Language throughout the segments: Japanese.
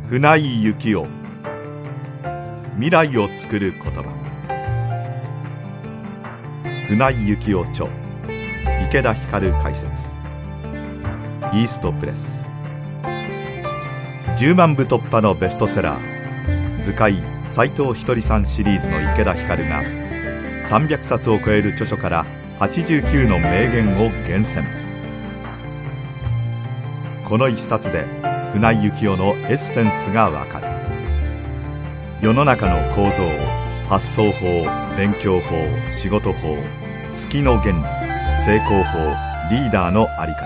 船井幸雄、未来をつくる言葉。船井幸雄著、池田光解説、イーストプレス。10万部突破のベストセラー、図解斎藤ひとりさんシリーズの池田光が300冊を超える著書から89の名言を厳選。この一冊で船井幸雄のエッセンスがわかる。世の中の構造、発想法、勉強法、仕事法、月の原理、成功法、リーダーの在り方。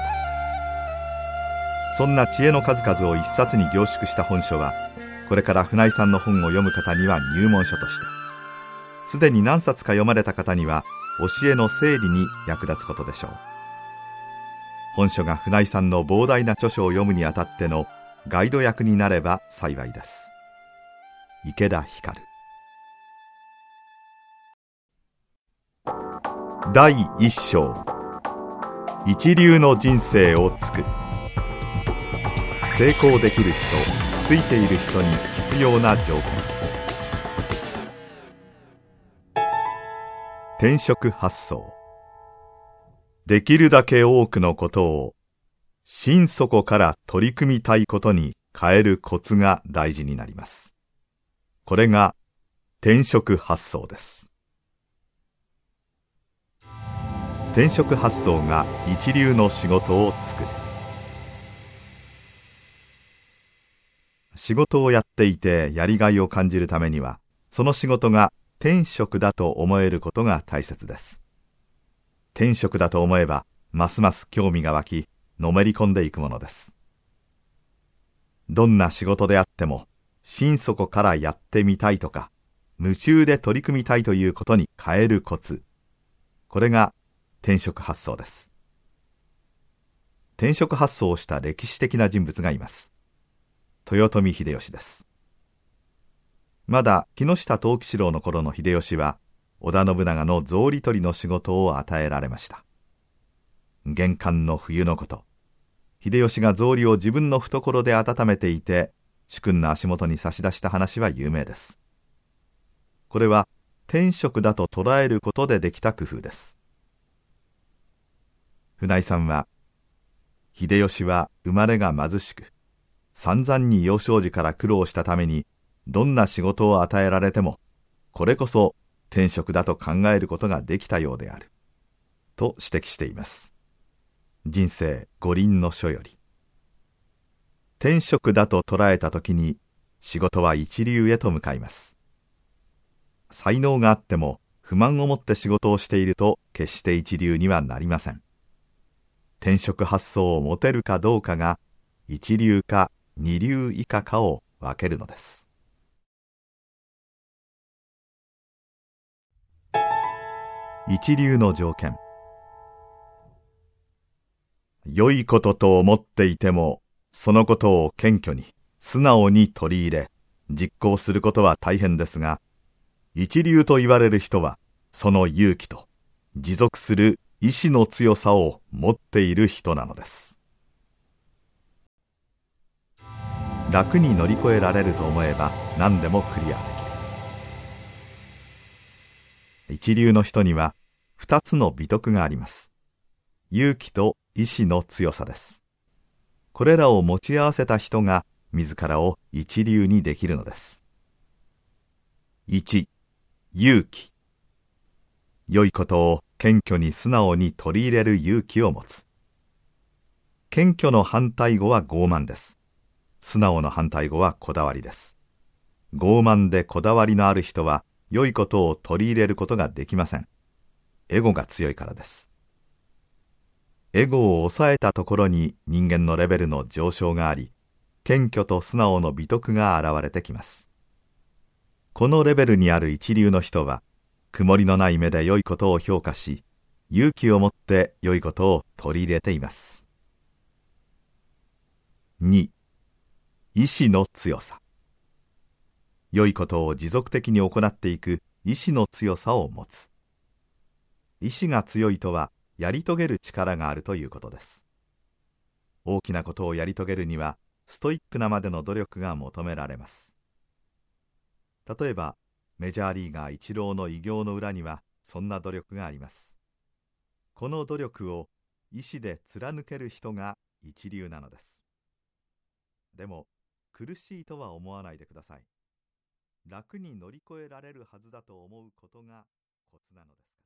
そんな知恵の数々を一冊に凝縮した本書は、これから船井さんの本を読む方には入門書として、すでに何冊か読まれた方には教えの整理に役立つことでしょう。本書が船井さんの膨大な著書を読むにあたってのガイド役になれば幸いです。池田光。第1章、一流の人生を作る。成功できる人、ついている人に必要な条件。転職発想。できるだけ多くのことを心底から取り組みたいことに変えるコツが大事になります。これが転職発想です。転職発想が一流の仕事を作る。仕事をやっていてやりがいを感じるためには、その仕事が天職だと思えることが大切です。天職だと思えば、ますます興味が湧き、のめり込んでいくものです。どんな仕事であっても、心底からやってみたいとか、夢中で取り組みたいということに変えるコツ。これが転職発想です。転職発想をした歴史的な人物がいます。豊臣秀吉です。まだ木下藤吉郎の頃の秀吉は、織田信長の草履取りの仕事を与えられました。厳寒の冬のこと、秀吉が草履を自分の懐で温めていて、主君の足元に差し出した話は有名です。これは天職だと捉えることでできた工夫です。船井さんは、秀吉は生まれが貧しく、散々に幼少時から苦労したために、どんな仕事を与えられても、これこそ天職だと考えることができたようである、と指摘しています。人生五輪の書より。天職だと捉えたときに、仕事は一流へと向かいます。才能があっても、不満を持って仕事をしていると、決して一流にはなりません。転職発想を持てるかどうかが、一流か二流以下かを分けるのです。一流の条件。良いことと思っていても、そのことを謙虚に、素直に取り入れ、実行することは大変ですが、一流と言われる人は、その勇気と持続する意志の強さを持っている人なのです。楽に乗り越えられると思えば、何でもクリアできる。一流の人には、2つの美徳があります。勇気と意志の強さです。これらを持ち合わせた人が自らを一流にできるのです。1、勇気。良いことを謙虚に素直に取り入れる勇気を持つ。謙虚の反対語は傲慢です。素直の反対語はこだわりです。傲慢でこだわりのある人は良いことを取り入れることができません。エゴが強いからです。エゴを抑えたところに人間のレベルの上昇があり、謙虚と素直の美徳が現れてきます。このレベルにある一流の人は、曇りのない目で良いことを評価し、勇気を持って良いことを取り入れています。2、意志の強さ。良いことを持続的に行っていく意志の強さを持つ。意志が強いとは、やり遂げる力があるということです。大きなことをやり遂げるには、 ストイックなまでの努力が求められます。例えば、メジャーリーガーイチローの偉業の裏にはそんな努力があります。この努力を意志で貫ける人が一流なのです。でも、苦しいとは思わないでください。楽に乗り越えられるはずだと思うことがコツなのですから。